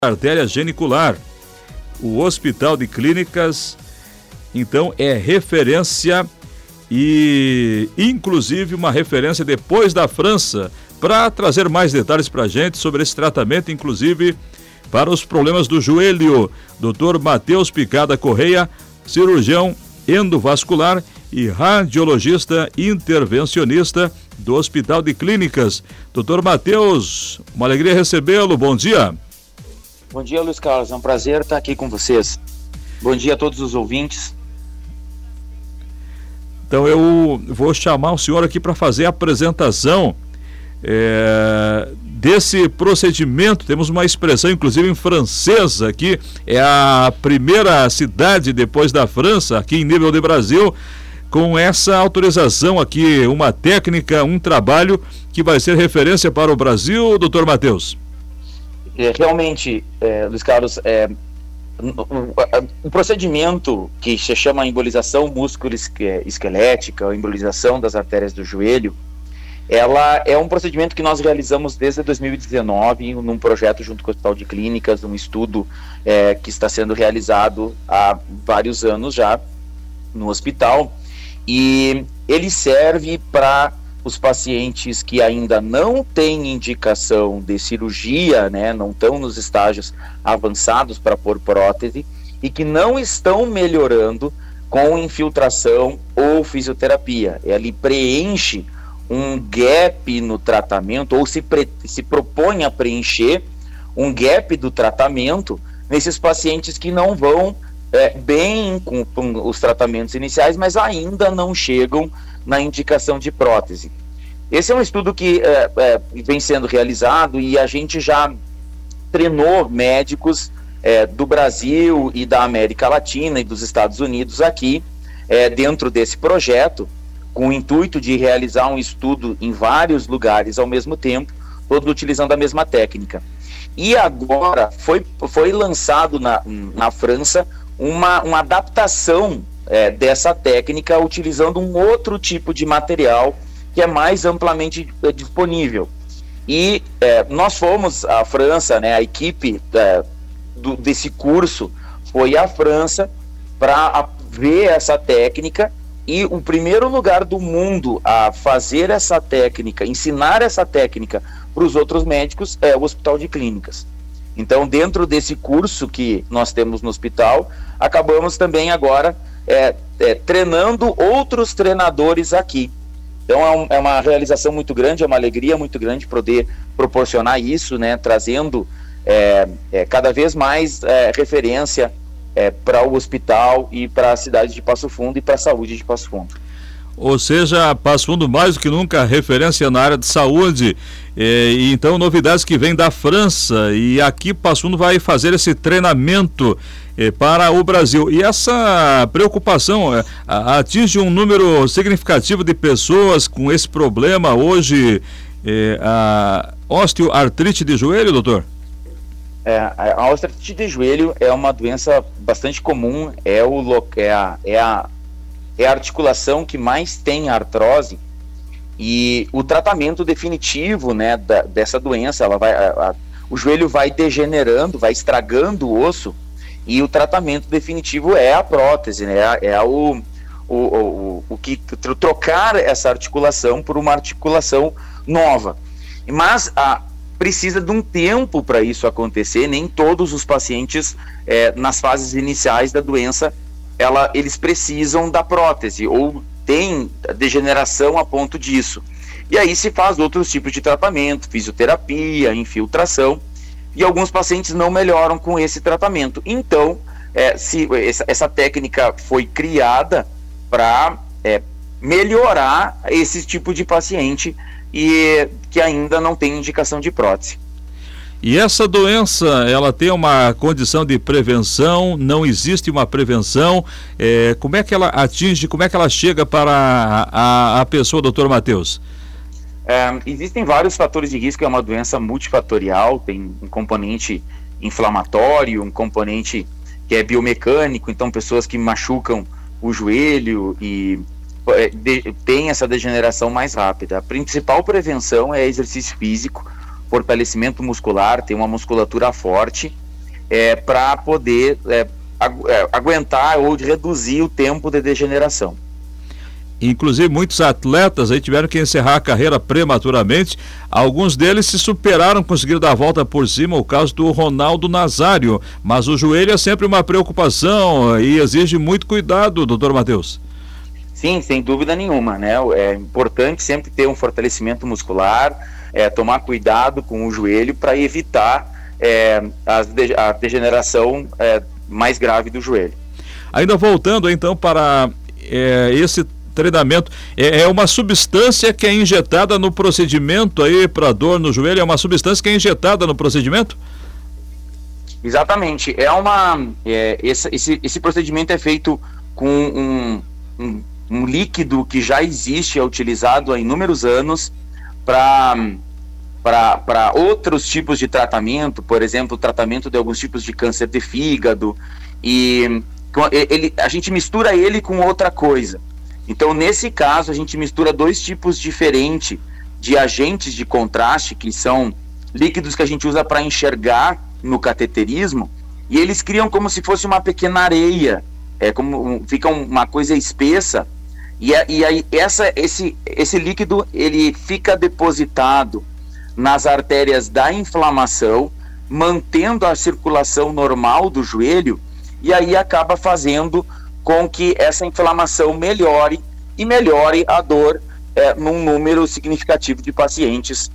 artéria genicular. O Hospital de Clínicas, então, é referência e, inclusive, uma referência depois da França, para trazer mais detalhes para a gente sobre esse tratamento, inclusive para os problemas do joelho. Dr. Matheus Picada Correia, cirurgião endovascular e radiologista intervencionista do Hospital de Clínicas. Dr. Matheus, uma alegria recebê-lo, bom dia. Bom dia, Luiz Carlos, é um prazer estar aqui com vocês. Bom dia a todos os ouvintes. Então eu vou chamar o senhor aqui para fazer a apresentação desse procedimento. Temos uma expressão, inclusive em francês aqui, é a primeira cidade depois da França, aqui em nível de Brasil, com essa autorização aqui, uma técnica, um trabalho que vai ser referência para o Brasil, doutor Matheus. Realmente, Luiz Carlos, o procedimento que se chama embolização músculo-esquelética, ou embolização das artérias do joelho, ela é um procedimento que nós realizamos desde 2019, num projeto junto com o Hospital de Clínicas, um estudo que está sendo realizado há vários anos já no hospital, e ele serve para os pacientes que ainda não têm indicação de cirurgia, né, não estão nos estágios avançados para pôr prótese e que não estão melhorando com infiltração ou fisioterapia. Ele preenche um gap no tratamento, ou se propõe a preencher um gap do tratamento nesses pacientes que não vão bem com os tratamentos iniciais, mas ainda não chegam na indicação de prótese. Esse é um estudo que vem sendo realizado e a gente já treinou médicos do Brasil e da América Latina e dos Estados Unidos aqui dentro desse projeto, com o intuito de realizar um estudo em vários lugares ao mesmo tempo, todos utilizando a mesma técnica. E agora foi lançado na França uma adaptação dessa técnica utilizando um outro tipo de material que é mais amplamente disponível. E nós fomos à França, né, a equipe desse curso foi à França para ver essa técnica, e o primeiro lugar do mundo a fazer essa técnica, ensinar essa técnica para os outros médicos é o Hospital de Clínicas. Então, dentro desse curso que nós temos no hospital, acabamos também agora treinando outros treinadores aqui. Então é uma realização muito grande, é uma alegria muito grande poder proporcionar isso, né, trazendo cada vez mais referência para o hospital e para a cidade de Passo Fundo e para a saúde de Passo Fundo. Ou seja, Passo Fundo mais do que nunca referência na área de saúde, e então novidades que vêm da França, e aqui Passo Fundo vai fazer esse treinamento para o Brasil. E essa preocupação atinge um número significativo de pessoas com esse problema hoje, a osteoartrite de joelho, doutor? A osteoartrite de joelho é uma doença bastante comum, é a articulação que mais tem artrose, e o tratamento definitivo, né, dessa doença, o joelho vai degenerando, vai estragando o osso, e o tratamento definitivo é a prótese, né, trocar essa articulação por uma articulação nova. Mas precisa de um tempo para isso acontecer. Nem todos os pacientes nas fases iniciais da doença eles precisam da prótese ou tem degeneração a ponto disso. E aí se faz outros tipos de tratamento, fisioterapia, infiltração, e alguns pacientes não melhoram com esse tratamento. Então, essa técnica foi criada para melhorar esse tipo de paciente e que ainda não tem indicação de prótese. E essa doença, ela tem uma condição de prevenção? Não existe uma prevenção? Como é que ela atinge, como é que ela chega para a pessoa, doutor Matheus? Existem vários fatores de risco, é uma doença multifatorial, tem um componente inflamatório, um componente que é biomecânico, então pessoas que machucam o joelho e tem essa degeneração mais rápida. A principal prevenção é exercício físico, fortalecimento muscular, ter uma musculatura forte para poder aguentar ou reduzir o tempo de degeneração. Inclusive muitos atletas aí tiveram que encerrar a carreira prematuramente. Alguns deles se superaram, conseguiram dar a volta por cima, o caso do Ronaldo Nazário, mas o joelho é sempre uma preocupação e exige muito cuidado, doutor Matheus. Sim, sem dúvida nenhuma, né? É importante sempre ter um fortalecimento muscular, tomar cuidado com o joelho para evitar a degeneração mais grave do joelho. Ainda voltando então para esse treinamento, é uma substância que é injetada no procedimento aí para dor no joelho, é uma substância que é injetada no procedimento? Exatamente, esse procedimento é feito com um líquido que já existe, é utilizado há inúmeros anos para outros tipos de tratamento, por exemplo, tratamento de alguns tipos de câncer de fígado, e a gente mistura ele com outra coisa. Então, nesse caso, a gente mistura dois tipos diferentes de agentes de contraste, que são líquidos que a gente usa para enxergar no cateterismo, e eles criam como se fosse uma pequena areia, fica uma coisa espessa, e aí esse líquido ele fica depositado nas artérias da inflamação, mantendo a circulação normal do joelho, e aí acaba fazendo com que essa inflamação melhore a dor num número significativo de pacientes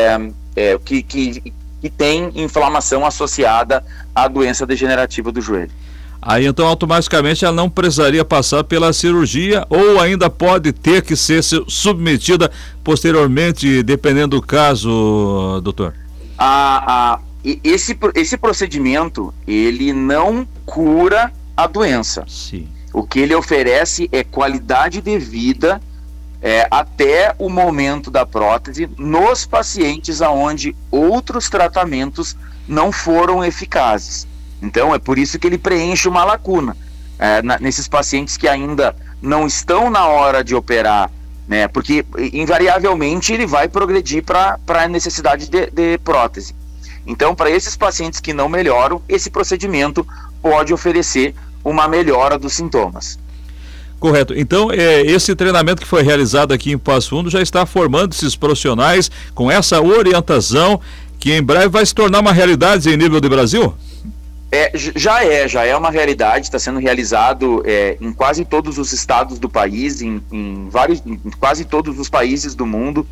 que tem inflamação associada à doença degenerativa do joelho. Aí então automaticamente ela não precisaria passar pela cirurgia, ou ainda pode ter que ser submetida posteriormente, dependendo do caso, doutor? Esse procedimento, ele não cura a doença. Sim. O que ele oferece é qualidade de vida até o momento da prótese nos pacientes aonde outros tratamentos não foram eficazes. Então é por isso que ele preenche uma lacuna nesses pacientes que ainda não estão na hora de operar, né? Porque invariavelmente ele vai progredir para a necessidade de prótese. Então, para esses pacientes que não melhoram, esse procedimento pode oferecer uma melhora dos sintomas. Correto. Então, esse treinamento que foi realizado aqui em Passo Fundo já está formando esses profissionais com essa orientação que em breve vai se tornar uma realidade em nível de Brasil? Já é uma realidade, está sendo realizado em quase todos os estados do país, em quase todos os países do mundo.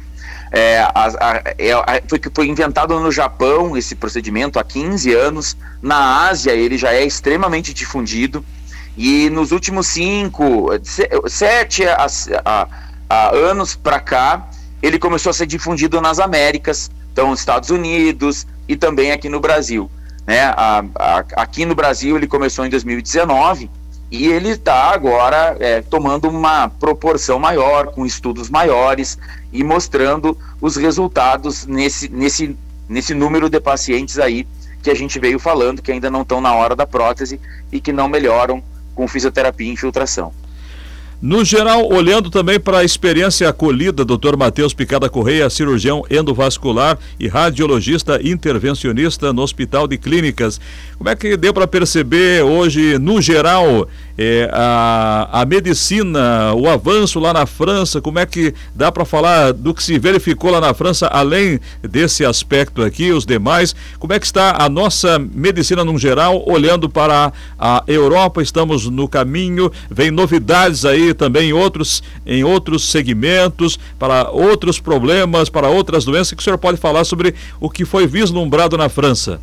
Foi inventado no Japão esse procedimento há 15 anos, na Ásia ele já é extremamente difundido, e nos últimos 7 anos para cá, ele começou a ser difundido nas Américas, então nos Estados Unidos e também aqui no Brasil, né? Aqui no Brasil ele começou em 2019 e ele está agora tomando uma proporção maior, com estudos maiores e mostrando os resultados nesse número de pacientes aí que a gente veio falando, que ainda não estão na hora da prótese e que não melhoram com fisioterapia e infiltração. No geral, olhando também para a experiência acolhida, Dr. Matheus Picada Correia, cirurgião endovascular e radiologista intervencionista no Hospital de Clínicas, como é que deu para perceber hoje, no geral, a medicina, o avanço lá na França? Como é que dá para falar do que se verificou lá na França, além desse aspecto aqui, os demais? Como é que está a nossa medicina no geral, olhando para a Europa? Estamos no caminho, vem novidades aí também em outros segmentos, para outros problemas, para outras doenças, que o senhor pode falar sobre o que foi vislumbrado na França?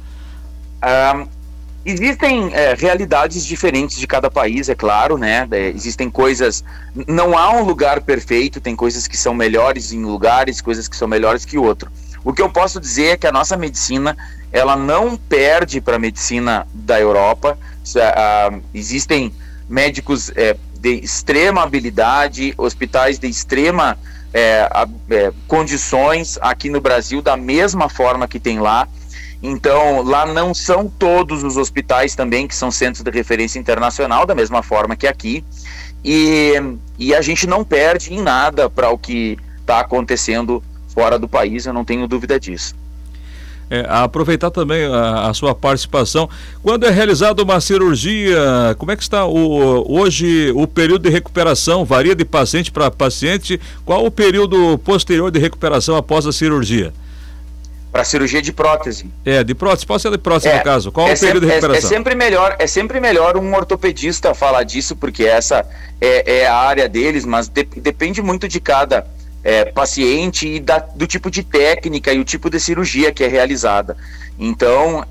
Existem realidades diferentes de cada país, é claro, né? Existem coisas, não há um lugar perfeito, tem coisas que são melhores em lugares, coisas que são melhores que outro. O que eu posso dizer é que a nossa medicina, ela não perde para a medicina da Europa. Existem médicos de extrema habilidade, hospitais de extrema condições aqui no Brasil, da mesma forma que tem lá. Então, lá não são todos os hospitais também que são centros de referência internacional, da mesma forma que aqui, e a gente não perde em nada para o que está acontecendo fora do país, eu não tenho dúvida disso. Aproveitar também a sua participação. Quando é realizada uma cirurgia, como é que está hoje o período de recuperação? Varia de paciente para paciente? Qual o período posterior de recuperação após a cirurgia? Para cirurgia de prótese. De prótese, pode ser de prótese no caso. Qual o período de recuperação? É sempre melhor um ortopedista falar disso, porque essa é a área deles, mas depende muito de cada paciente e do tipo de técnica e o tipo de cirurgia que é realizada. Então,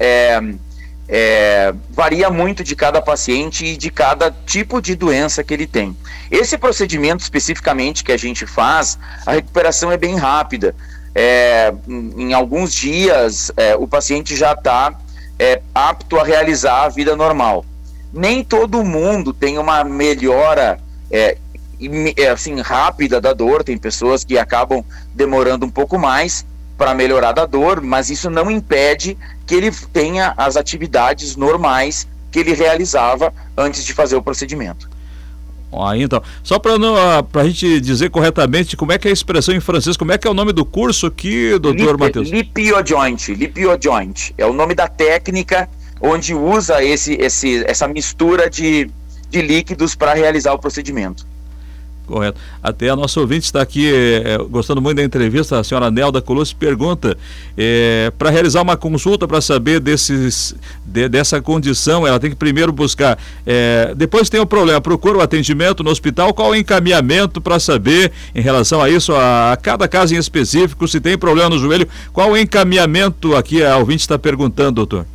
varia muito de cada paciente e de cada tipo de doença que ele tem. Esse procedimento especificamente que a gente faz, a recuperação é bem rápida. Em alguns dias o paciente já está apto a realizar a vida normal. Nem todo mundo tem uma melhora assim, rápida da dor. Tem pessoas que acabam demorando um pouco mais para melhorar da dor, mas isso não impede que ele tenha as atividades normais que ele realizava antes de fazer o procedimento. Então, só para a gente dizer corretamente, como é que é a expressão em francês, como é que é o nome do curso aqui, doutor Matheus? Lipiojoint, é o nome da técnica onde usa essa mistura de líquidos para realizar o procedimento. Correto. Até a nossa ouvinte está aqui gostando muito da entrevista, a senhora Nelda Colosso pergunta, para realizar uma consulta para saber dessa condição, ela tem que primeiro buscar, depois tem o problema, procura o atendimento no hospital, qual o encaminhamento para saber em relação a isso, a cada caso em específico, se tem problema no joelho, qual o encaminhamento aqui, a ouvinte está perguntando, doutor?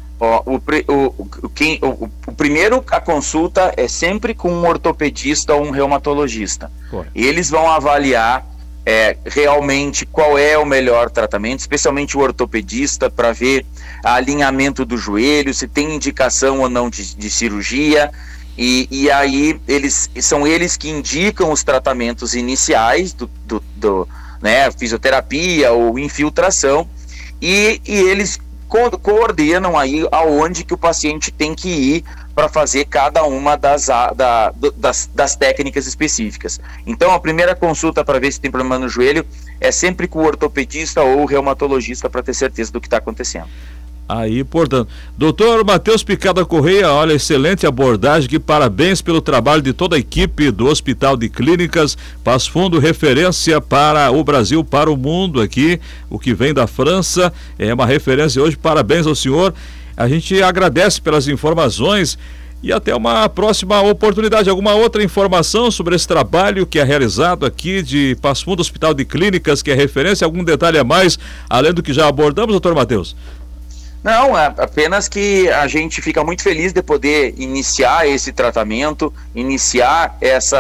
Primeiro, a consulta é sempre com um ortopedista ou um reumatologista. Eles vão avaliar realmente qual é o melhor tratamento, especialmente o ortopedista, para ver o alinhamento do joelho, se tem indicação ou não de cirurgia, e aí são eles que indicam os tratamentos iniciais fisioterapia ou infiltração, e eles coordenam aí aonde que o paciente tem que ir para fazer cada uma das técnicas específicas. Então, a primeira consulta para ver se tem problema no joelho é sempre com o ortopedista ou o reumatologista, para ter certeza do que está acontecendo. Aí, portanto, doutor Matheus Picada Correia, olha, excelente abordagem aqui, parabéns pelo trabalho de toda a equipe do Hospital de Clínicas Passo Fundo, referência para o Brasil, para o mundo aqui, o que vem da França, é uma referência hoje, parabéns ao senhor, a gente agradece pelas informações e até uma próxima oportunidade. Alguma outra informação sobre esse trabalho que é realizado aqui de Passo Fundo, Hospital de Clínicas, que é referência, algum detalhe a mais, além do que já abordamos, doutor Matheus? Não, apenas que a gente fica muito feliz de poder iniciar esse tratamento, iniciar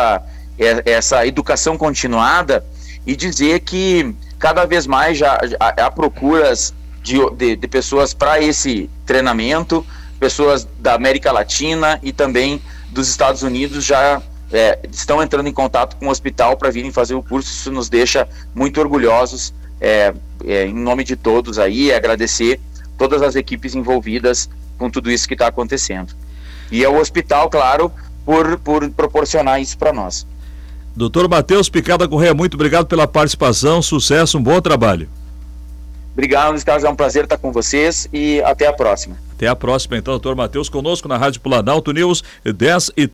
essa educação continuada e dizer que cada vez mais já há procuras de pessoas para esse treinamento, pessoas da América Latina e também dos Estados Unidos já estão entrando em contato com o hospital para virem fazer o curso. Isso nos deixa muito orgulhosos, em nome de todos aí, agradecer todas as equipes envolvidas com tudo isso que está acontecendo. E é o hospital, claro, por proporcionar isso para nós. Doutor Matheus Picada Correia, muito obrigado pela participação, sucesso, um bom trabalho. Obrigado, Luiz Carlos, é um prazer estar com vocês e até a próxima. Até a próxima, então, doutor Matheus, conosco na Rádio Planalto News 10 e